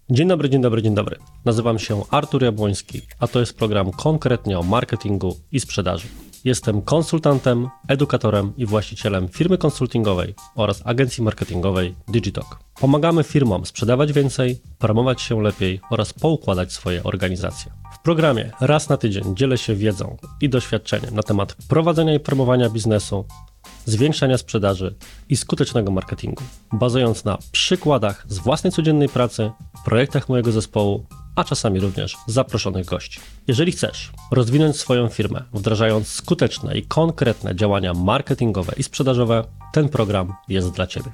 Dzień dobry, dzień dobry, dzień dobry. Nazywam się Artur Jabłoński, a to jest program konkretnie o marketingu i sprzedaży. Jestem konsultantem, edukatorem i właścicielem firmy konsultingowej oraz agencji marketingowej Digitalk. Pomagamy firmom sprzedawać więcej, promować się lepiej oraz poukładać swoje organizacje. W programie raz na tydzień dzielę się wiedzą i doświadczeniem na temat prowadzenia i promowania biznesu, zwiększania sprzedaży i skutecznego marketingu, bazując na przykładach z własnej codziennej pracy, projektach mojego zespołu, a czasami również zaproszonych gości. Jeżeli chcesz rozwinąć swoją firmę, wdrażając skuteczne i konkretne działania marketingowe i sprzedażowe, ten program jest dla Ciebie.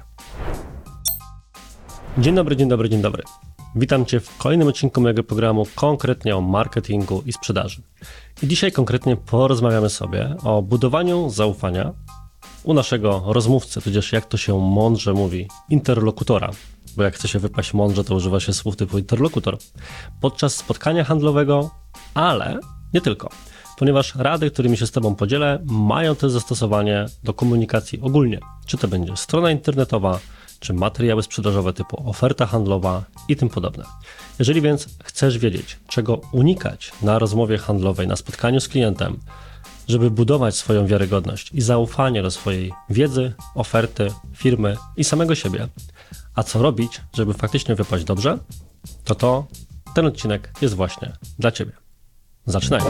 Dzień dobry, dzień dobry, dzień dobry. Witam Cię w kolejnym odcinku mojego programu konkretnie o marketingu i sprzedaży. I dzisiaj konkretnie porozmawiamy sobie o budowaniu zaufania u naszego rozmówcy, tudzież jak to się mądrze mówi, interlokutora, bo jak chce się wypaść mądrze, to używa się słów typu interlokutor, podczas spotkania handlowego, ale nie tylko, ponieważ rady, którymi się z Tobą podzielę, mają też zastosowanie do komunikacji ogólnie, czy to będzie strona internetowa, czy materiały sprzedażowe typu oferta handlowa i tym podobne. Jeżeli więc chcesz wiedzieć, czego unikać na rozmowie handlowej, na spotkaniu z klientem, żeby budować swoją wiarygodność i zaufanie do swojej wiedzy, oferty, firmy i samego siebie, a co robić, żeby faktycznie wypaść dobrze, to ten odcinek jest właśnie dla Ciebie. Zaczynajmy.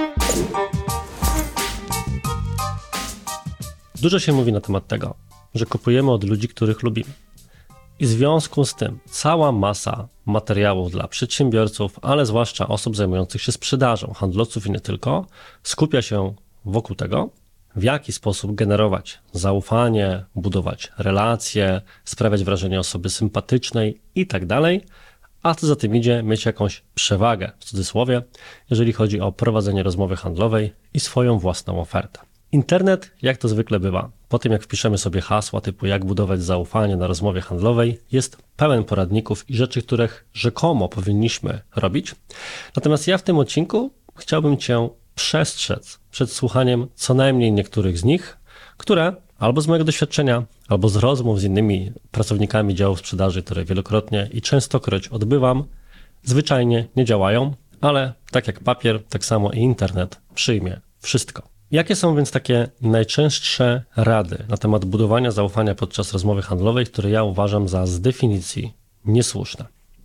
Dużo się mówi na temat tego, że kupujemy od ludzi, których lubimy. I w związku z tym cała masa materiałów dla przedsiębiorców, ale zwłaszcza osób zajmujących się sprzedażą, handlowców i nie tylko, skupia się wokół tego, w jaki sposób generować zaufanie, budować relacje, sprawiać wrażenie osoby sympatycznej i tak dalej, a co za tym idzie, mieć jakąś przewagę, w cudzysłowie, jeżeli chodzi o prowadzenie rozmowy handlowej i swoją własną ofertę. Internet, jak to zwykle bywa, po tym jak wpiszemy sobie hasła typu jak budować zaufanie na rozmowie handlowej, jest pełen poradników i rzeczy, których rzekomo powinniśmy robić. Natomiast ja w tym odcinku chciałbym Cię przestrzec przed słuchaniem co najmniej niektórych z nich, które albo z mojego doświadczenia, albo z rozmów z innymi pracownikami działów sprzedaży, które wielokrotnie i częstokroć odbywam, zwyczajnie nie działają, ale tak jak papier, tak samo i internet przyjmie wszystko. Jakie są więc takie najczęstsze rady na temat budowania zaufania podczas rozmowy handlowej, które ja uważam za z definicji niesłuszne?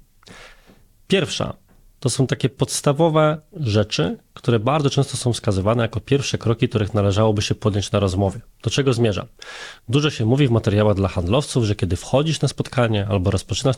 Pierwsza to są takie podstawowe rzeczy, które bardzo często są wskazywane jako pierwsze kroki, których należałoby się podjąć na rozmowie. Do czego zmierzam? Dużo się mówi w materiałach dla handlowców, że kiedy wchodzisz na spotkanie albo rozpoczynasz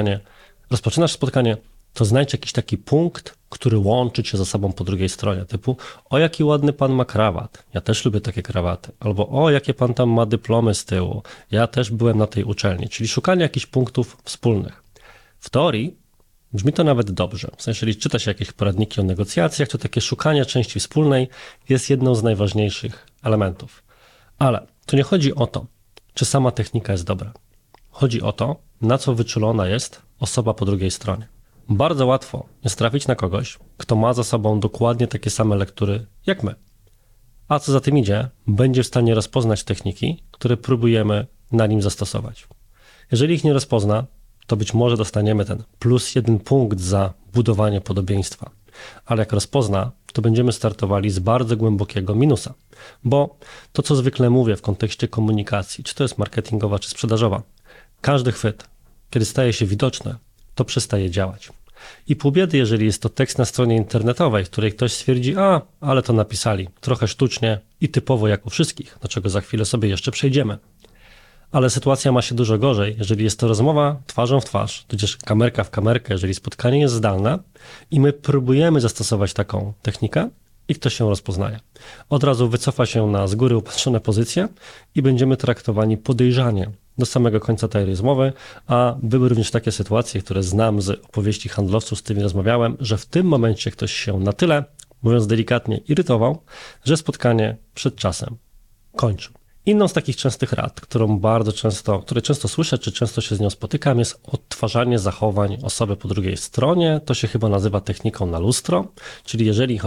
spotkanie, to znajdź jakiś taki punkt, który łączy cię ze sobą po drugiej stronie, typu o jaki ładny pan ma krawat, ja też lubię takie krawaty, albo o jakie pan tam ma dyplomy z tyłu, ja też byłem na tej uczelni, czyli szukanie jakichś punktów wspólnych. W teorii brzmi to nawet dobrze, w sensie jeżeli czyta się jakieś poradniki o negocjacjach, to takie szukanie części wspólnej jest jedną z najważniejszych elementów. Ale tu nie chodzi o to, czy sama technika jest dobra. Chodzi o to, na co wyczulona jest osoba po drugiej stronie. Bardzo łatwo jest trafić na kogoś, kto ma za sobą dokładnie takie same lektury jak my. A co za tym idzie, będzie w stanie rozpoznać techniki, które próbujemy na nim zastosować. Jeżeli ich nie rozpozna, to być może dostaniemy ten +1 punkt za budowanie podobieństwa. Ale jak rozpozna, to będziemy startowali z bardzo głębokiego minusa. Bo to, co zwykle mówię w kontekście komunikacji, czy to jest marketingowa, czy sprzedażowa, każdy chwyt, kiedy staje się widoczny, to przestaje działać. I pół biedy, jeżeli jest to tekst na stronie internetowej, w której ktoś stwierdzi, ale to napisali, trochę sztucznie i typowo jak u wszystkich, do czego za chwilę sobie jeszcze przejdziemy. Ale sytuacja ma się dużo gorzej, jeżeli jest to rozmowa twarzą w twarz, tudzież kamerka w kamerkę, jeżeli spotkanie jest zdalne i my próbujemy zastosować taką technikę i ktoś się rozpoznaje. Od razu wycofa się na z góry upatrzone pozycje i będziemy traktowani podejrzanie do samego końca tej rozmowy, a były również takie sytuacje, które znam z opowieści handlowców, z którymi rozmawiałem, że w tym momencie ktoś się na tyle, mówiąc delikatnie, irytował, że spotkanie przed czasem kończył. Inną z takich częstych rad, które często słyszę, czy często się z nią spotykam, jest odtwarzanie zachowań osoby po drugiej stronie. To się chyba nazywa techniką na lustro, czyli jeżeli choć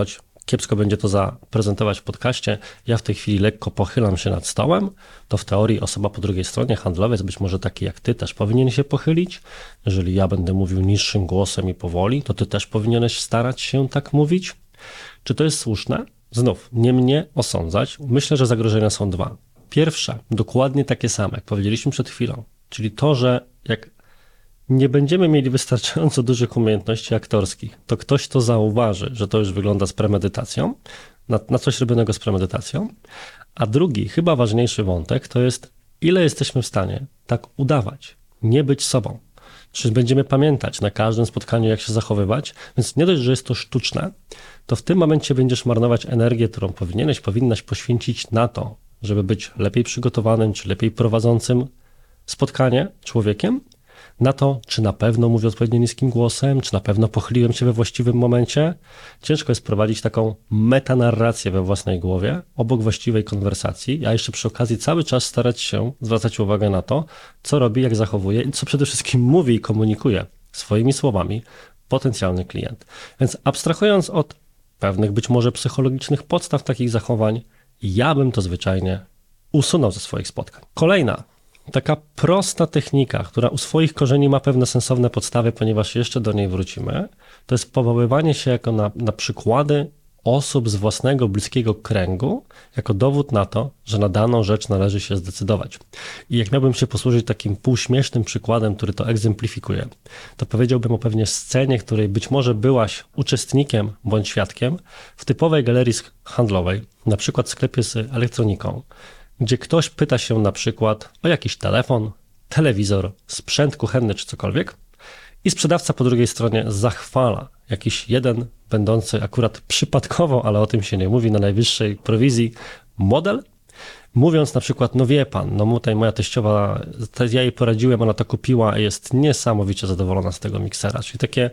kiepsko będzie to zaprezentować w podcaście, ja w tej chwili lekko pochylam się nad stołem, to w teorii osoba po drugiej stronie, handlowiec, być może taki jak ty, też powinien się pochylić. Jeżeli ja będę mówił niższym głosem i powoli, to ty też powinieneś starać się tak mówić. Czy to jest słuszne? Znów, nie mnie osądzać. Myślę, że zagrożenia są dwa. Pierwsze, dokładnie takie same, jak powiedzieliśmy przed chwilą, czyli to, że jak nie będziemy mieli wystarczająco dużych umiejętności aktorskich, to ktoś to zauważy, że to już wygląda z premedytacją, na coś robionego z premedytacją. A drugi, chyba ważniejszy wątek, to jest, ile jesteśmy w stanie tak udawać, nie być sobą. Czy będziemy pamiętać na każdym spotkaniu, jak się zachowywać, więc nie dość, że jest to sztuczne, to w tym momencie będziesz marnować energię, którą powinnaś poświęcić na to, żeby być lepiej przygotowanym, czy lepiej prowadzącym spotkanie człowiekiem, na to, czy na pewno mówię odpowiednio niskim głosem, czy na pewno pochyliłem się we właściwym momencie. Ciężko jest prowadzić taką metanarrację we własnej głowie, obok właściwej konwersacji, a jeszcze przy okazji cały czas starać się zwracać uwagę na to, co robi, jak zachowuje i co przede wszystkim mówi i komunikuje swoimi słowami potencjalny klient. Więc abstrahując od pewnych być może psychologicznych podstaw takich zachowań, ja bym to zwyczajnie usunął ze swoich spotkań. Kolejna taka prosta technika, która u swoich korzeni ma pewne sensowne podstawy, ponieważ jeszcze do niej wrócimy, to jest powoływanie się jako na przykłady osób z własnego bliskiego kręgu, jako dowód na to, że na daną rzecz należy się zdecydować. I jak miałbym się posłużyć takim półśmiesznym przykładem, który to egzemplifikuje, to powiedziałbym o pewnej scenie, której być może byłaś uczestnikiem bądź świadkiem w typowej galerii handlowej, na przykład w sklepie z elektroniką, gdzie ktoś pyta się na przykład o jakiś telefon, telewizor, sprzęt kuchenny czy cokolwiek i sprzedawca po drugiej stronie zachwala jakiś jeden, będący akurat przypadkowo, ale o tym się nie mówi, na najwyższej prowizji model, mówiąc na przykład, no wie pan, no tutaj moja teściowa, ja jej poradziłem, ona to kupiła i jest niesamowicie zadowolona z tego miksera. Czyli takie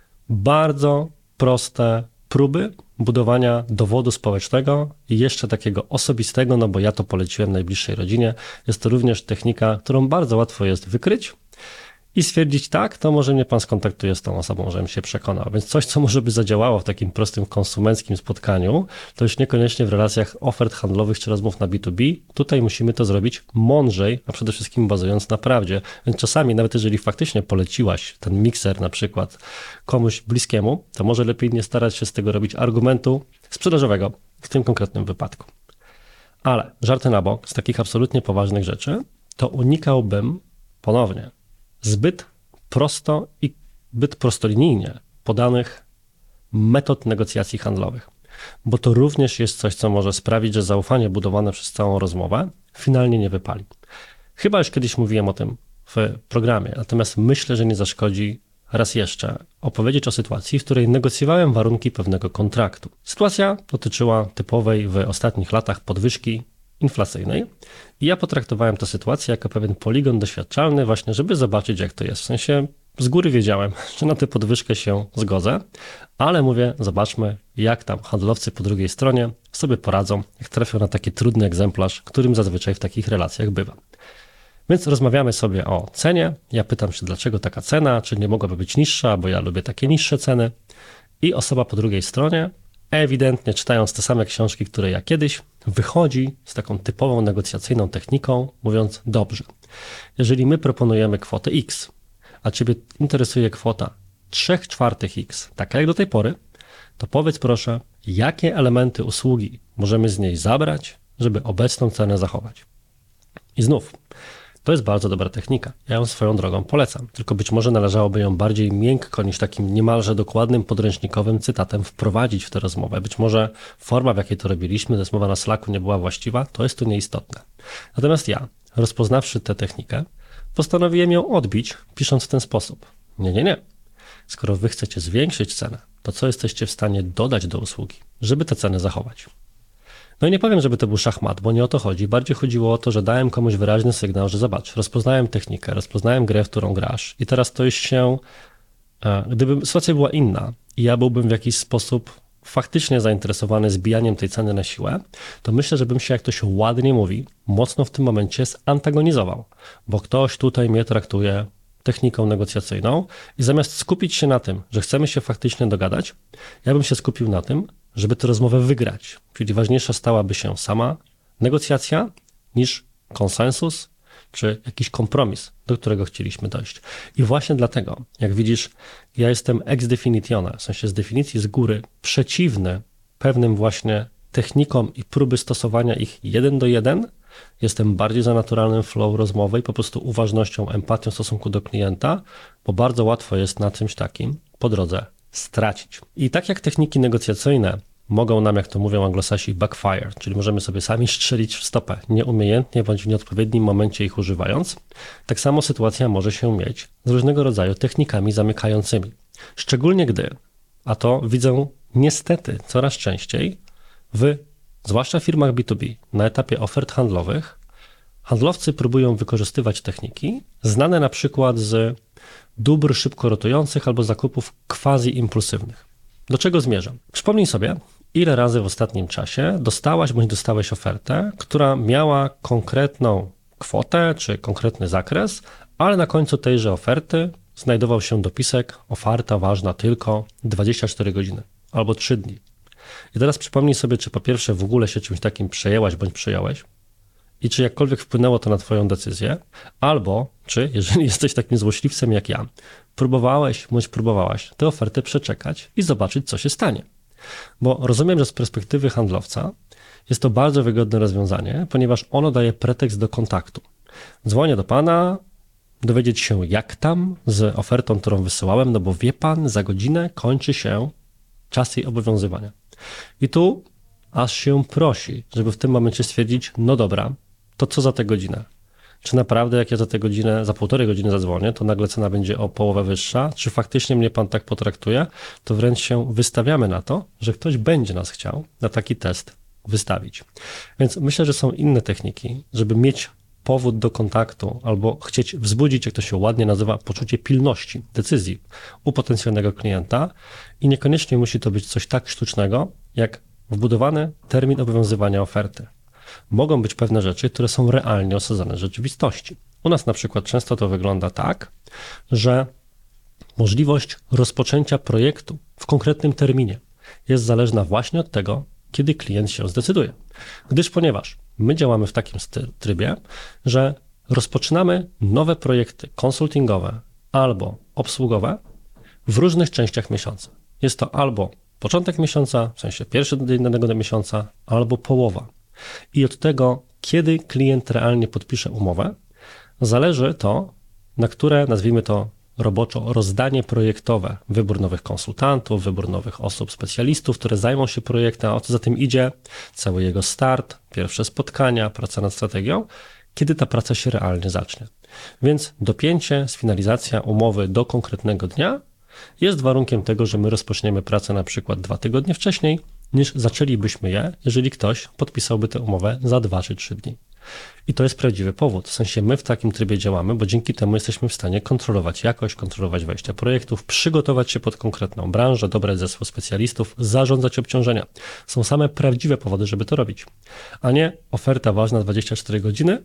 bardzo proste próby budowania dowodu społecznego i jeszcze takiego osobistego, no bo ja to poleciłem najbliższej rodzinie. Jest to również technika, którą bardzo łatwo jest wykryć i stwierdzić, tak, to może mnie pan skontaktuje z tą osobą, żebym się przekonał. Więc coś, co może by zadziałało w takim prostym konsumenckim spotkaniu, to już niekoniecznie w relacjach ofert handlowych czy rozmów na B2B. Tutaj musimy to zrobić mądrzej, a przede wszystkim bazując na prawdzie. Więc czasami, nawet jeżeli faktycznie poleciłaś ten mikser na przykład komuś bliskiemu, to może lepiej nie starać się z tego robić argumentu sprzedażowego w tym konkretnym wypadku. Ale żarty na bok, z takich absolutnie poważnych rzeczy, to unikałbym ponownie zbyt prosto i zbyt prostolinijnie podanych metod negocjacji handlowych, bo to również jest coś, co może sprawić, że zaufanie budowane przez całą rozmowę finalnie nie wypali. Chyba już kiedyś mówiłem o tym w programie, natomiast myślę, że nie zaszkodzi raz jeszcze opowiedzieć o sytuacji, w której negocjowałem warunki pewnego kontraktu. Sytuacja dotyczyła typowej w ostatnich latach podwyżki inflacyjnej i ja potraktowałem tę sytuację jako pewien poligon doświadczalny właśnie, żeby zobaczyć, jak to jest. W sensie z góry wiedziałem, że na tę podwyżkę się zgodzę, ale mówię, zobaczmy, jak tam handlowcy po drugiej stronie sobie poradzą, jak trafią na taki trudny egzemplarz, którym zazwyczaj w takich relacjach bywa. Więc rozmawiamy sobie o cenie, ja pytam się, dlaczego taka cena, czy nie mogłaby być niższa, bo ja lubię takie niższe ceny i osoba po drugiej stronie, ewidentnie czytając te same książki, które ja kiedyś, wychodzi z taką typową negocjacyjną techniką, mówiąc, dobrze, jeżeli my proponujemy kwotę X, a ciebie interesuje kwota 3/4 X, taka jak do tej pory, to powiedz proszę, jakie elementy usługi możemy z niej zabrać, żeby obecną cenę zachować. I znów, to jest bardzo dobra technika. Ja ją swoją drogą polecam. Tylko być może należałoby ją bardziej miękko niż takim niemalże dokładnym podręcznikowym cytatem wprowadzić w tę rozmowę. Być może forma, w jakiej to robiliśmy, rozmowa na Slacku nie była właściwa, to jest tu nieistotne. Natomiast ja, rozpoznawszy tę technikę, postanowiłem ją odbić, pisząc w ten sposób. Nie. Skoro wy chcecie zwiększyć cenę, to co jesteście w stanie dodać do usługi, żeby tę cenę zachować? No i nie powiem, żeby to był szachmat, bo nie o to chodzi. Bardziej chodziło o to, że dałem komuś wyraźny sygnał, że zobacz, rozpoznałem technikę, rozpoznałem grę, w którą grasz i teraz to już się, gdyby sytuacja była inna i ja byłbym w jakiś sposób faktycznie zainteresowany zbijaniem tej ceny na siłę, to myślę, że bym się, jak to się ładnie mówi, mocno w tym momencie zantagonizował, bo ktoś tutaj mnie traktuje techniką negocjacyjną i zamiast skupić się na tym, że chcemy się faktycznie dogadać, ja bym się skupił na tym, żeby tę rozmowę wygrać. Czyli ważniejsza stałaby się sama negocjacja niż konsensus czy jakiś kompromis, do którego chcieliśmy dojść. I właśnie dlatego, jak widzisz, ja jestem ex definitione, w sensie z definicji z góry, przeciwny pewnym właśnie technikom i próby stosowania ich 1 do 1. Jestem bardziej za naturalnym flow rozmowy i po prostu uważnością, empatią w stosunku do klienta, bo bardzo łatwo jest na czymś takim po drodze stracić. I tak jak techniki negocjacyjne mogą nam, jak to mówią anglosasi, backfire, czyli możemy sobie sami strzelić w stopę, nieumiejętnie bądź w nieodpowiednim momencie ich używając, tak samo sytuacja może się mieć z różnego rodzaju technikami zamykającymi. Szczególnie gdy, a to widzę niestety coraz częściej, zwłaszcza w firmach B2B, na etapie ofert handlowych, handlowcy próbują wykorzystywać techniki znane na przykład z dóbr szybko rotujących albo zakupów quasi-impulsywnych. Do czego zmierzam? Przypomnij sobie, ile razy w ostatnim czasie dostałaś bądź dostałeś ofertę, która miała konkretną kwotę czy konkretny zakres, ale na końcu tejże oferty znajdował się dopisek: oferta ważna tylko 24 godziny albo 3 dni. I teraz przypomnij sobie, czy po pierwsze w ogóle się czymś takim przejęłaś bądź przejąłeś i czy jakkolwiek wpłynęło to na twoją decyzję, albo czy, jeżeli jesteś takim złośliwcem jak ja, próbowałeś bądź próbowałaś tę ofertę przeczekać i zobaczyć, co się stanie. Bo rozumiem, że z perspektywy handlowca jest to bardzo wygodne rozwiązanie, ponieważ ono daje pretekst do kontaktu. Dzwonię do pana, dowiedzieć się jak tam z ofertą, którą wysyłałem, no bo wie pan, za godzinę kończy się czas jej obowiązywania. I tu aż się prosi, żeby w tym momencie stwierdzić, no dobra, to co za tę godzinę? Czy naprawdę jak ja za tę godzinę, za 1,5 godziny zadzwonię, to nagle cena będzie o połowę wyższa? Czy faktycznie mnie pan tak potraktuje? To wręcz się wystawiamy na to, że ktoś będzie nas chciał na taki test wystawić. Więc myślę, że są inne techniki, żeby mieć powód do kontaktu albo chcieć wzbudzić, jak to się ładnie nazywa, poczucie pilności decyzji u potencjalnego klienta i niekoniecznie musi to być coś tak sztucznego, jak wbudowany termin obowiązywania oferty. Mogą być pewne rzeczy, które są realnie osadzone w rzeczywistości. U nas na przykład często to wygląda tak, że możliwość rozpoczęcia projektu w konkretnym terminie jest zależna właśnie od tego, kiedy klient się zdecyduje. Ponieważ my działamy w takim trybie, że rozpoczynamy nowe projekty konsultingowe albo obsługowe w różnych częściach miesiąca. Jest to albo początek miesiąca, w sensie pierwszy dzień danego miesiąca, albo połowa. I od tego, kiedy klient realnie podpisze umowę, zależy to, na które, nazwijmy to roboczo, rozdanie projektowe, wybór nowych konsultantów, wybór nowych osób, specjalistów, które zajmą się projektem, a co za tym idzie, cały jego start, pierwsze spotkania, praca nad strategią, kiedy ta praca się realnie zacznie. Więc dopięcie, sfinalizacja umowy do konkretnego dnia jest warunkiem tego, że my rozpoczniemy pracę na przykład 2 tygodnie wcześniej, niż zaczęlibyśmy je, jeżeli ktoś podpisałby tę umowę za 2 czy 3 dni. I to jest prawdziwy powód. W sensie my w takim trybie działamy, bo dzięki temu jesteśmy w stanie kontrolować jakość, kontrolować wejście projektów, przygotować się pod konkretną branżę, dobrać zespół specjalistów, zarządzać obciążenia. Są same prawdziwe powody, żeby to robić. A nie oferta ważna 24 godziny,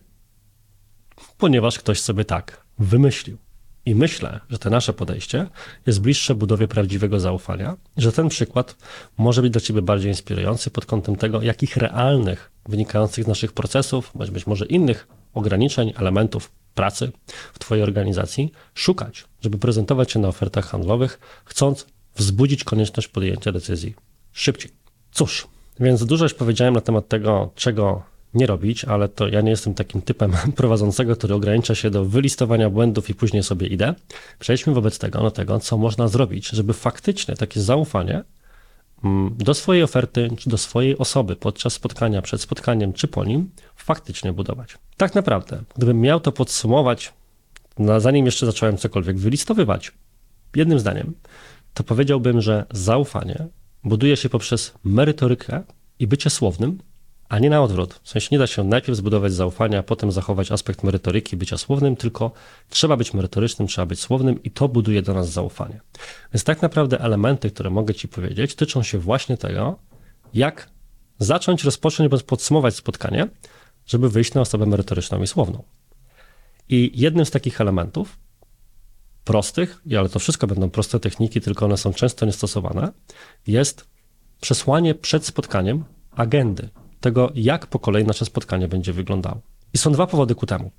ponieważ ktoś sobie tak wymyślił. I myślę, że to nasze podejście jest bliższe budowie prawdziwego zaufania, że ten przykład może być dla ciebie bardziej inspirujący pod kątem tego, jakich realnych, wynikających z naszych procesów, bądź być może innych ograniczeń, elementów pracy w twojej organizacji szukać, żeby prezentować się na ofertach handlowych, chcąc wzbudzić konieczność podjęcia decyzji szybciej. Cóż, więc dużo już powiedziałem na temat tego, czego nie robić, ale to ja nie jestem takim typem prowadzącego, który ogranicza się do wylistowania błędów i później sobie idę. Przejdźmy wobec tego do tego, co można zrobić, żeby faktycznie takie zaufanie do swojej oferty, czy do swojej osoby podczas spotkania, przed spotkaniem, czy po nim faktycznie budować. Tak naprawdę, gdybym miał to podsumować, zanim jeszcze zacząłem cokolwiek wylistowywać, jednym zdaniem, to powiedziałbym, że zaufanie buduje się poprzez merytorykę i bycie słownym, a nie na odwrót. W sensie nie da się najpierw zbudować zaufania, a potem zachować aspekt merytoryki, bycia słownym, tylko trzeba być merytorycznym, trzeba być słownym i to buduje do nas zaufanie. Więc tak naprawdę elementy, które mogę ci powiedzieć, tyczą się właśnie tego, jak zacząć, rozpocząć bądź podsumować spotkanie, żeby wyjść na osobę merytoryczną i słowną. I jednym z takich elementów prostych, ale to wszystko będą proste techniki, tylko one są często niestosowane, jest przesłanie przed spotkaniem agendy, tego jak po kolei nasze spotkanie będzie wyglądało. I są dwa powody ku temu.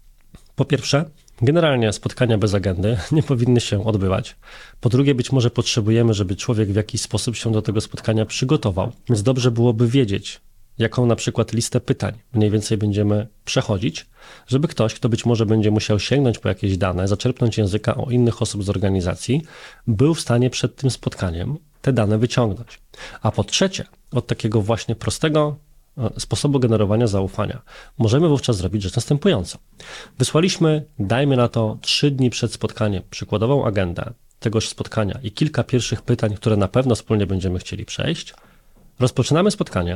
Po pierwsze, generalnie spotkania bez agendy nie powinny się odbywać. Po drugie, być może potrzebujemy, żeby człowiek w jakiś sposób się do tego spotkania przygotował, więc dobrze byłoby wiedzieć, jaką na przykład listę pytań mniej więcej będziemy przechodzić, żeby ktoś, kto być może będzie musiał sięgnąć po jakieś dane, zaczerpnąć języka o innych osób z organizacji, był w stanie przed tym spotkaniem te dane wyciągnąć. A po trzecie, od takiego właśnie prostego sposobu generowania zaufania możemy wówczas zrobić rzecz następującą. Wysłaliśmy, dajmy na to 3 dni przed spotkaniem, przykładową agendę tegoż spotkania i kilka pierwszych pytań, które na pewno wspólnie będziemy chcieli przejść. Rozpoczynamy spotkanie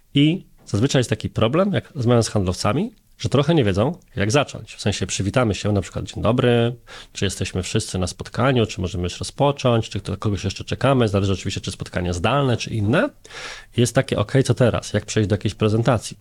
i zazwyczaj jest taki problem, jak rozmawiam z handlowcami, że trochę nie wiedzą, jak zacząć. W sensie przywitamy się, na przykład dzień dobry, czy jesteśmy wszyscy na spotkaniu, czy możemy już rozpocząć, czy kogoś jeszcze czekamy, zależy oczywiście, czy spotkanie zdalne, czy inne. Jest takie, ok, co teraz? Jak przejść do jakiejś prezentacji?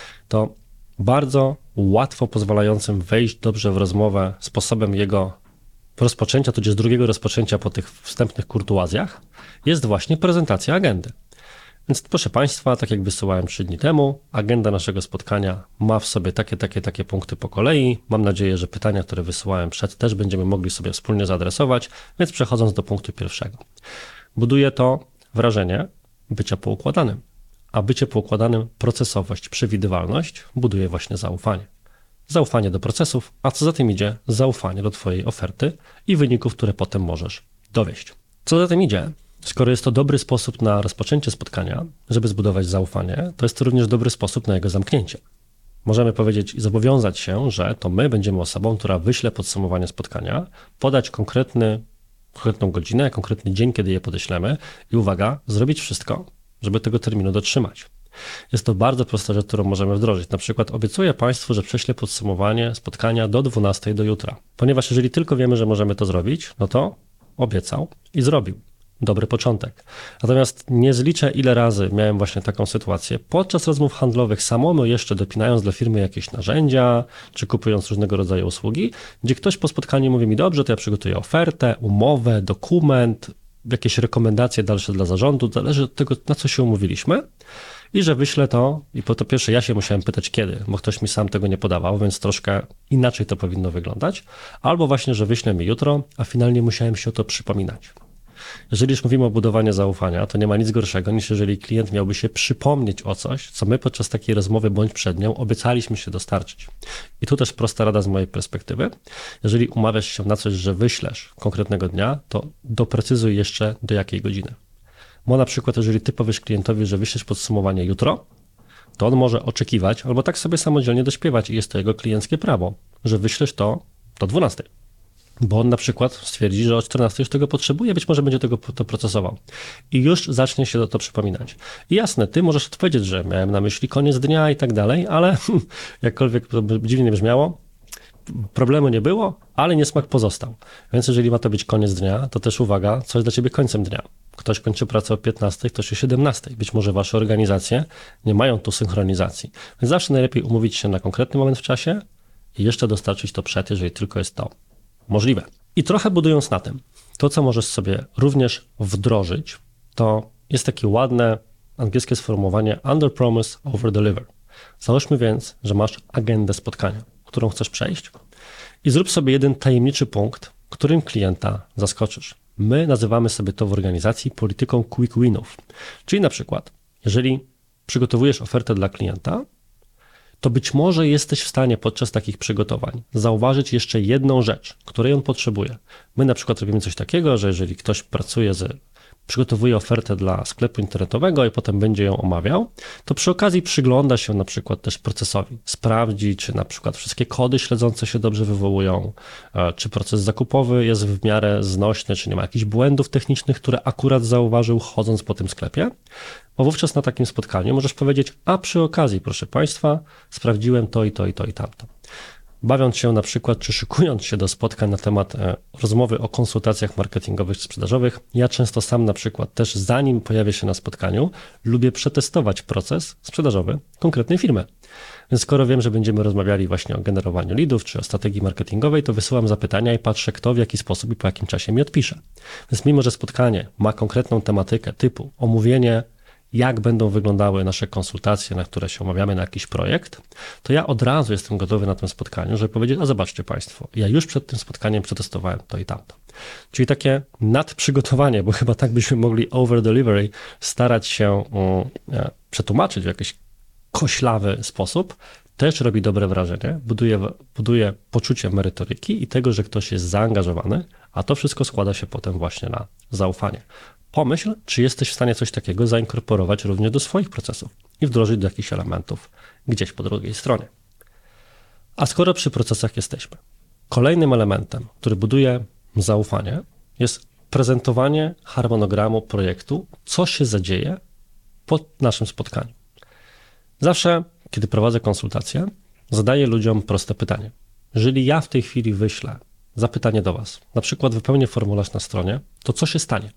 To bardzo łatwo pozwalającym wejść dobrze w rozmowę sposobem jego rozpoczęcia, tudzież drugiego rozpoczęcia po tych wstępnych kurtuazjach, jest właśnie prezentacja agendy. Więc proszę Państwa, tak jak wysyłałem 3 dni temu, agenda naszego spotkania ma w sobie takie punkty po kolei. Mam nadzieję, że pytania, które wysyłałem przed, też będziemy mogli sobie wspólnie zaadresować, więc przechodząc do punktu pierwszego. Buduje to wrażenie bycia poukładanym, a bycie poukładanym, procesowość, przewidywalność buduje właśnie zaufanie. Zaufanie do procesów, a co za tym idzie, zaufanie do Twojej oferty i wyników, które potem możesz dowieść. Co za tym idzie? Skoro jest to dobry sposób na rozpoczęcie spotkania, żeby zbudować zaufanie, to jest to również dobry sposób na jego zamknięcie. Możemy powiedzieć i zobowiązać się, że to my będziemy osobą, która wyśle podsumowanie spotkania, podać konkretną godzinę, konkretny dzień, kiedy je podeślemy i uwaga, zrobić wszystko, żeby tego terminu dotrzymać. Jest to bardzo prosta rzecz, którą możemy wdrożyć. Na przykład obiecuję Państwu, że prześlę podsumowanie spotkania do 12 do jutra. Ponieważ jeżeli tylko wiemy, że możemy to zrobić, no to obiecał i zrobił. Dobry początek. Natomiast nie zliczę, ile razy miałem właśnie taką sytuację podczas rozmów handlowych, samemu jeszcze dopinając dla firmy jakieś narzędzia, czy kupując różnego rodzaju usługi, gdzie ktoś po spotkaniu mówi mi, dobrze, to ja przygotuję ofertę, umowę, dokument, jakieś rekomendacje dalsze dla zarządu, zależy od tego, na co się umówiliśmy i że wyślę to i po to pierwsze ja się musiałem pytać kiedy, bo ktoś mi sam tego nie podawał, więc troszkę inaczej to powinno wyglądać, albo właśnie, że wyślę mi jutro, a finalnie musiałem się o to przypominać. Jeżeli już mówimy o budowaniu zaufania, to nie ma nic gorszego niż jeżeli klient miałby się przypomnieć o coś, co my podczas takiej rozmowy bądź przed nią obiecaliśmy się dostarczyć. I tu też prosta rada z mojej perspektywy. Jeżeli umawiasz się na coś, że wyślesz konkretnego dnia, to doprecyzuj jeszcze do jakiej godziny. Bo na przykład jeżeli ty powiesz klientowi, że wyślesz podsumowanie jutro, to on może oczekiwać albo tak sobie samodzielnie dośpiewać i jest to jego klienckie prawo, że wyślesz to do 12. Bo on na przykład stwierdzi, że o 14 już tego potrzebuje, być może będzie to procesował. I już zacznie się to przypominać. I jasne, ty możesz odpowiedzieć, że miałem na myśli koniec dnia i tak dalej, ale jakkolwiek to by dziwnie brzmiało, problemu nie było, ale niesmak pozostał. Więc jeżeli ma to być koniec dnia, to też uwaga, co jest dla ciebie końcem dnia. Ktoś kończy pracę o 15, ktoś o 17. Być może wasze organizacje nie mają tu synchronizacji. Więc zawsze najlepiej umówić się na konkretny moment w czasie i jeszcze dostarczyć to przed, jeżeli tylko jest to możliwe. I trochę budując na tym, to co możesz sobie również wdrożyć, to jest takie ładne angielskie sformułowanie under promise, over deliver. Załóżmy więc, że masz agendę spotkania, którą chcesz przejść i zrób sobie jeden tajemniczy punkt, którym klienta zaskoczysz. My nazywamy sobie to w organizacji polityką quick winów. Czyli na przykład, jeżeli przygotowujesz ofertę dla klienta, to być może jesteś w stanie podczas takich przygotowań zauważyć jeszcze jedną rzecz, której on potrzebuje. My na przykład robimy coś takiego, że jeżeli ktoś przygotowuje ofertę dla sklepu internetowego i potem będzie ją omawiał, to przy okazji przygląda się na przykład też procesowi. Sprawdzi, czy na przykład wszystkie kody śledzące się dobrze wywołują, czy proces zakupowy jest w miarę znośny, czy nie ma jakichś błędów technicznych, które akurat zauważył chodząc po tym sklepie. Bo wówczas na takim spotkaniu możesz powiedzieć, a przy okazji, proszę Państwa, sprawdziłem to i to i to i tamto. bawiąc się na przykład, czy szykując się do spotkań na temat rozmowy o konsultacjach marketingowych czy sprzedażowych, ja często sam na przykład też zanim pojawię się na spotkaniu, lubię przetestować proces sprzedażowy konkretnej firmy. Więc skoro wiem, że będziemy rozmawiali właśnie o generowaniu leadów czy o strategii marketingowej, to wysyłam zapytania i patrzę, kto w jaki sposób i po jakim czasie mi odpisze. Więc mimo, że spotkanie ma konkretną tematykę typu omówienie, jak będą wyglądały nasze konsultacje, na które się umawiamy na jakiś projekt, to ja od razu jestem gotowy na tym spotkaniu, żeby powiedzieć, a zobaczcie Państwo, ja już przed tym spotkaniem przetestowałem to i tamto. Czyli takie nadprzygotowanie, bo chyba tak byśmy mogli over delivery starać się przetłumaczyć w jakiś koślawy sposób, też robi dobre wrażenie, buduje poczucie merytoryki i tego, że ktoś jest zaangażowany, a to wszystko składa się potem właśnie na zaufanie. Pomyśl, czy jesteś w stanie coś takiego zainkorporować również do swoich procesów i wdrożyć do jakichś elementów gdzieś po drugiej stronie. A skoro przy procesach jesteśmy, kolejnym elementem, który buduje zaufanie, jest prezentowanie harmonogramu projektu, co się zadzieje po naszym spotkaniu. Zawsze, kiedy prowadzę konsultacje, zadaję ludziom proste pytanie. Jeżeli ja w tej chwili wyślę zapytanie do Was, na przykład wypełnię formularz na stronie, to co się stanie?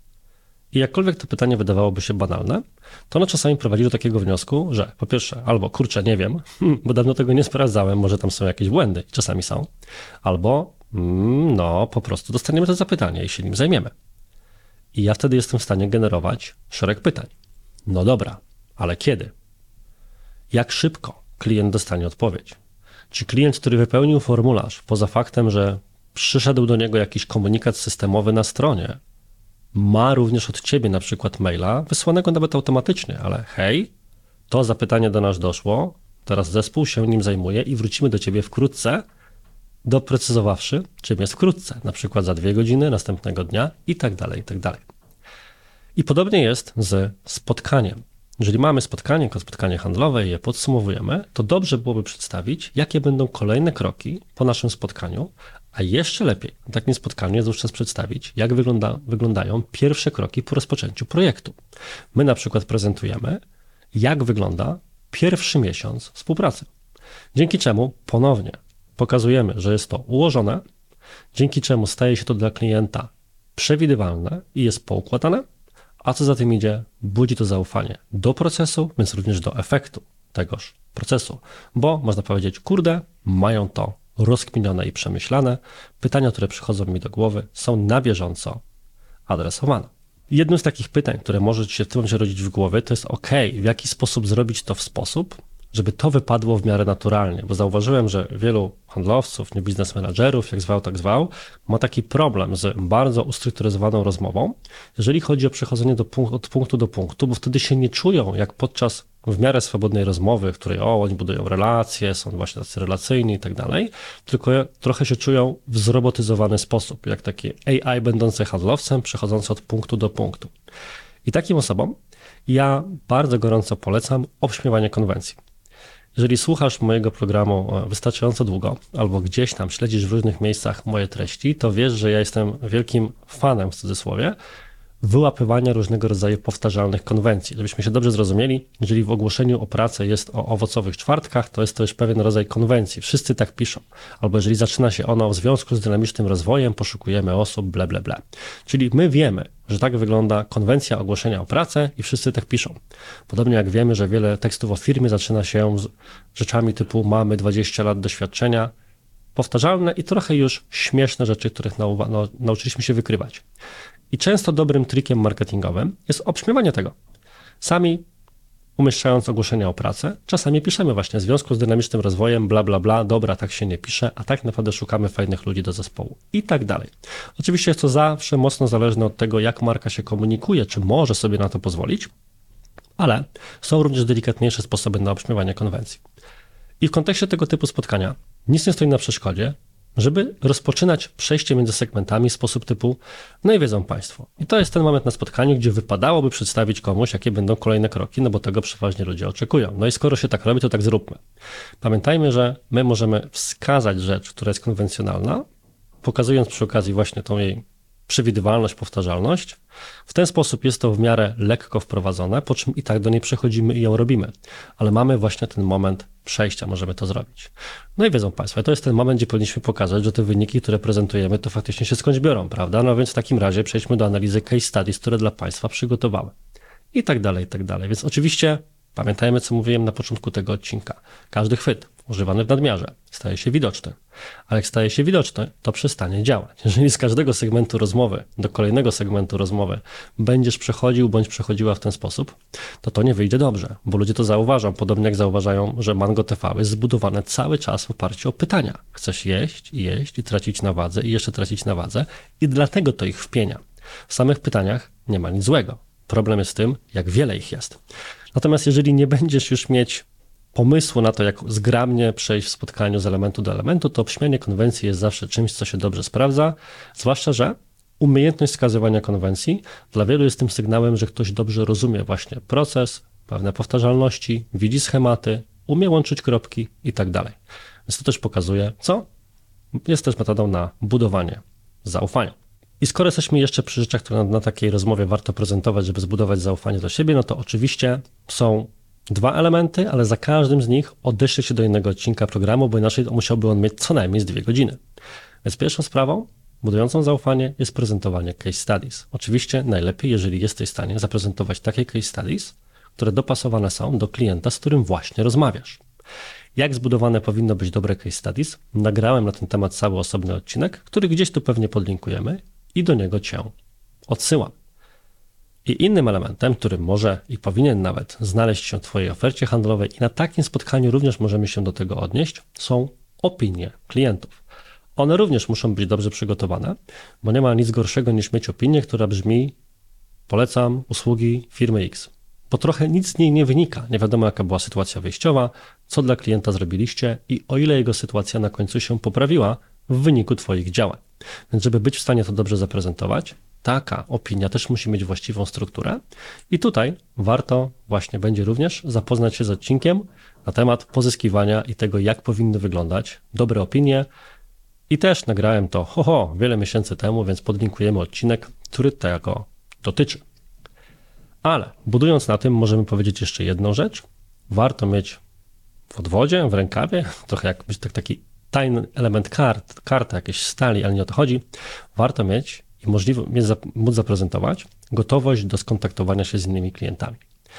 I jakkolwiek to pytanie wydawałoby się banalne, to ono czasami prowadzi do takiego wniosku, że po pierwsze, albo kurczę, nie wiem, bo dawno tego nie sprawdzałem, może tam są jakieś błędy, czasami są, albo no po prostu dostaniemy to zapytanie i się nim zajmiemy. I ja wtedy jestem w stanie generować szereg pytań. No dobra, ale kiedy? Jak szybko klient dostanie odpowiedź? Czy klient, który wypełnił formularz, poza faktem, że przyszedł do niego jakiś komunikat systemowy na stronie, ma również od ciebie na przykład maila, wysłanego nawet automatycznie, ale hej, to zapytanie do nas doszło, teraz zespół się nim zajmuje i wrócimy do ciebie wkrótce, doprecyzowawszy, czym jest wkrótce, na przykład za 2 godziny, następnego dnia i tak dalej, i tak dalej. I podobnie jest z spotkaniem. Jeżeli mamy spotkanie handlowe i je podsumowujemy, to dobrze byłoby przedstawić, jakie będą kolejne kroki po naszym spotkaniu, a jeszcze lepiej na takim spotkaniu jest wówczas przedstawić, jak wyglądają pierwsze kroki po rozpoczęciu projektu. My na przykład prezentujemy, jak wygląda pierwszy miesiąc współpracy. Dzięki czemu ponownie pokazujemy, że jest to ułożone, dzięki czemu staje się to dla klienta przewidywalne i jest poukładane, a co za tym idzie, budzi to zaufanie do procesu, więc również do efektu tegoż procesu, bo można powiedzieć, kurde, mają to rozkminione i przemyślane, pytania, które przychodzą mi do głowy, są na bieżąco adresowane. Jednym z takich pytań, które może ci się w tym momencie rodzić w głowie, to jest w jaki sposób zrobić to w sposób, żeby to wypadło w miarę naturalnie, bo zauważyłem, że wielu handlowców, nie biznes menadżerów, jak zwał, tak zwał, ma taki problem z bardzo ustrukturyzowaną rozmową, jeżeli chodzi o przechodzenie od punktu do punktu, bo wtedy się nie czują jak podczas w miarę swobodnej rozmowy, w której oni budują relacje, są właśnie tacy relacyjni i tak dalej, tylko trochę się czują w zrobotyzowany sposób, jak taki AI będący handlowcem, przechodzący od punktu do punktu. I takim osobom ja bardzo gorąco polecam obśmiewanie konwencji. Jeżeli słuchasz mojego programu wystarczająco długo, albo gdzieś tam śledzisz w różnych miejscach moje treści, to wiesz, że ja jestem wielkim fanem, w cudzysłowie, wyłapywania różnego rodzaju powtarzalnych konwencji. Żebyśmy się dobrze zrozumieli, jeżeli w ogłoszeniu o pracę jest o owocowych czwartkach, to jest to już pewien rodzaj konwencji. Wszyscy tak piszą. Albo jeżeli zaczyna się ono w związku z dynamicznym rozwojem, poszukujemy osób, ble, ble, ble. Czyli my wiemy, że tak wygląda konwencja ogłoszenia o pracę i wszyscy tak piszą. Podobnie jak wiemy, że wiele tekstów o firmie zaczyna się z rzeczami typu mamy 20 lat doświadczenia, powtarzalne i trochę już śmieszne rzeczy, których nauczyliśmy się wykrywać. I często dobrym trikiem marketingowym jest obśmiewanie tego. Sami umieszczając ogłoszenia o pracę, czasami piszemy właśnie w związku z dynamicznym rozwojem, bla, bla, bla, dobra, tak się nie pisze, a tak naprawdę szukamy fajnych ludzi do zespołu i tak dalej. Oczywiście jest to zawsze mocno zależne od tego, jak marka się komunikuje, czy może sobie na to pozwolić, ale są również delikatniejsze sposoby na obśmiewanie konwencji. I w kontekście tego typu spotkania nic nie stoi na przeszkodzie, żeby rozpoczynać przejście między segmentami w sposób typu, no i wiedzą Państwo. I to jest ten moment na spotkaniu, gdzie wypadałoby przedstawić komuś, jakie będą kolejne kroki, no bo tego przeważnie ludzie oczekują. No i skoro się tak robi, to tak zróbmy. Pamiętajmy, że my możemy wskazać rzecz, która jest konwencjonalna, pokazując przy okazji właśnie tą jej przewidywalność, powtarzalność. W ten sposób jest to w miarę lekko wprowadzone, po czym i tak do niej przechodzimy i ją robimy. Ale mamy właśnie ten moment przejścia, możemy to zrobić. No i wiedzą Państwo, to jest ten moment, gdzie powinniśmy pokazać, że te wyniki, które prezentujemy, to faktycznie się skądś biorą, prawda? No więc w takim razie przejdźmy do analizy case studies, które dla Państwa przygotowałem. I tak dalej, i tak dalej. Więc oczywiście pamiętajmy, co mówiłem na początku tego odcinka. Każdy chwyt używany w nadmiarze staje się widoczny. Ale jak staje się widoczny, to przestanie działać. Jeżeli z każdego segmentu rozmowy do kolejnego segmentu rozmowy będziesz przechodził bądź przechodziła w ten sposób, to nie wyjdzie dobrze, bo ludzie to zauważą, podobnie jak zauważają, że Mango TV jest zbudowane cały czas w oparciu o pytania. Chcesz jeść i tracić na wadze i jeszcze tracić na wadze i dlatego to ich wpienia. W samych pytaniach nie ma nic złego. Problem jest w tym, jak wiele ich jest. Natomiast jeżeli nie będziesz już mieć pomysłu na to, jak zgrabnie przejść w spotkaniu z elementu do elementu, to obśmianie konwencji jest zawsze czymś, co się dobrze sprawdza, zwłaszcza, że umiejętność wskazywania konwencji dla wielu jest tym sygnałem, że ktoś dobrze rozumie właśnie proces, pewne powtarzalności, widzi schematy, umie łączyć kropki i tak dalej. Więc to też pokazuje, co jest też metodą na budowanie zaufania. I skoro jesteśmy jeszcze przy rzeczach, które na takiej rozmowie warto prezentować, żeby zbudować zaufanie do siebie, no to oczywiście są dwa elementy, ale za każdym z nich odeślę się do innego odcinka programu, bo inaczej musiałby on mieć co najmniej z 2 godziny. Więc pierwszą sprawą budującą zaufanie jest prezentowanie case studies. Oczywiście najlepiej, jeżeli jesteś w stanie zaprezentować takie case studies, które dopasowane są do klienta, z którym właśnie rozmawiasz. Jak zbudowane powinno być dobre case studies? Nagrałem na ten temat cały osobny odcinek, który gdzieś tu pewnie podlinkujemy i do niego Cię odsyłam. I innym elementem, który może i powinien nawet znaleźć się w Twojej ofercie handlowej i na takim spotkaniu również możemy się do tego odnieść, są opinie klientów. One również muszą być dobrze przygotowane, bo nie ma nic gorszego niż mieć opinię, która brzmi: polecam usługi firmy X. Bo trochę nic z niej nie wynika, nie wiadomo jaka była sytuacja wyjściowa, co dla klienta zrobiliście i o ile jego sytuacja na końcu się poprawiła w wyniku Twoich działań. Więc żeby być w stanie to dobrze zaprezentować, taka opinia też musi mieć właściwą strukturę i tutaj warto właśnie będzie również zapoznać się z odcinkiem na temat pozyskiwania i tego, jak powinny wyglądać dobre opinie. I też nagrałem to wiele miesięcy temu, więc podlinkujemy odcinek, który tego dotyczy. Ale budując na tym, możemy powiedzieć jeszcze jedną rzecz. Warto mieć w odwodzie, w rękawie, trochę jak taki tajny element karta jakieś stali, ale nie o to chodzi. Warto mieć i móc zaprezentować gotowość do skontaktowania się z innymi klientami.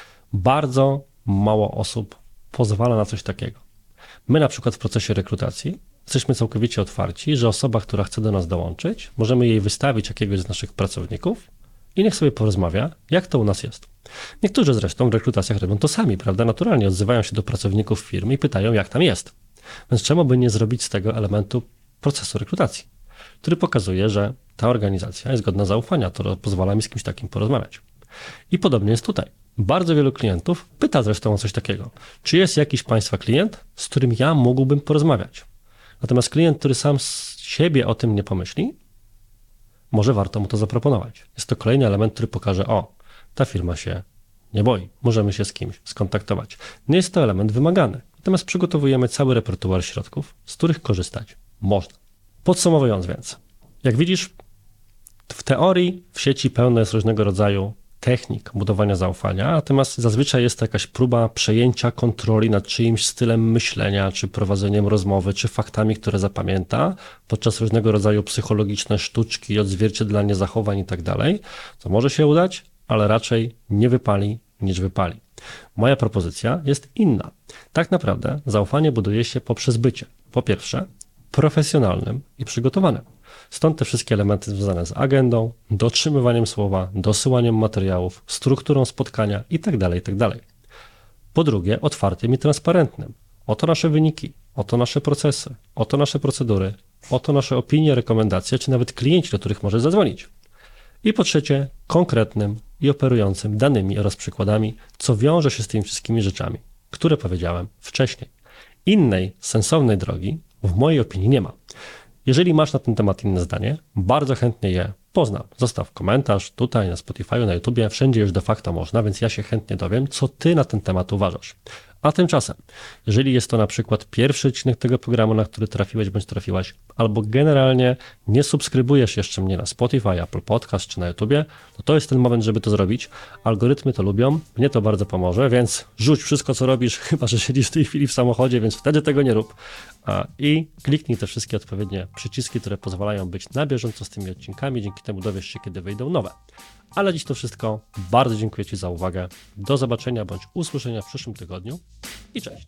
Bardzo mało osób pozwala na coś takiego. My na przykład w procesie rekrutacji jesteśmy całkowicie otwarci, że osoba, która chce do nas dołączyć, możemy jej wystawić jakiegoś z naszych pracowników i niech sobie porozmawia, jak to u nas jest. Niektórzy zresztą w rekrutacjach robią to sami, prawda? Naturalnie odzywają się do pracowników firmy i pytają, jak tam jest. Więc czemu by nie zrobić z tego elementu procesu rekrutacji, który pokazuje, że ta organizacja jest godna zaufania, to pozwala mi z kimś takim porozmawiać. I podobnie jest tutaj. Bardzo wielu klientów pyta zresztą o coś takiego. Czy jest jakiś Państwa klient, z którym ja mógłbym porozmawiać? Natomiast klient, który sam z siebie o tym nie pomyśli, może warto mu to zaproponować. Jest to kolejny element, który pokaże, ta firma się nie boi, możemy się z kimś skontaktować. Nie jest to element wymagany, natomiast przygotowujemy cały repertuar środków, z których korzystać można. Podsumowując więc, jak widzisz, w teorii w sieci pełno jest różnego rodzaju technik budowania zaufania, natomiast zazwyczaj jest to jakaś próba przejęcia kontroli nad czyimś stylem myślenia, czy prowadzeniem rozmowy, czy faktami, które zapamięta, podczas różnego rodzaju psychologiczne sztuczki, odzwierciedlanie zachowań i tak dalej, co może się udać, ale raczej nie wypali niż wypali. Moja propozycja jest inna. Tak naprawdę zaufanie buduje się poprzez bycie, po pierwsze, profesjonalnym i przygotowanym. Stąd te wszystkie elementy związane z agendą, dotrzymywaniem słowa, dosyłaniem materiałów, strukturą spotkania itd., itd. Po drugie, otwartym i transparentnym. Oto nasze wyniki, oto nasze procesy, oto nasze procedury, oto nasze opinie, rekomendacje, czy nawet klienci, do których możesz zadzwonić. I po trzecie, konkretnym i operującym danymi oraz przykładami, co wiąże się z tymi wszystkimi rzeczami, które powiedziałem wcześniej. Innej, sensownej drogi w mojej opinii nie ma. Jeżeli masz na ten temat inne zdanie, bardzo chętnie je poznam. Zostaw komentarz tutaj na Spotify, na YouTubie, wszędzie już de facto można, więc ja się chętnie dowiem, co ty na ten temat uważasz. A tymczasem, jeżeli jest to na przykład pierwszy odcinek tego programu, na który trafiłeś bądź trafiłaś, albo generalnie nie subskrybujesz jeszcze mnie na Spotify, Apple Podcast czy na YouTubie, to jest ten moment, żeby to zrobić. Algorytmy to lubią, mnie to bardzo pomoże, więc rzuć wszystko, co robisz, chyba że siedzisz w tej chwili w samochodzie, więc wtedy tego nie rób. I kliknij te wszystkie odpowiednie przyciski, które pozwalają być na bieżąco z tymi odcinkami, dzięki temu dowiesz się, kiedy wyjdą nowe. Ale dziś to wszystko. Bardzo dziękuję Ci za uwagę. Do zobaczenia bądź usłyszenia w przyszłym tygodniu i cześć.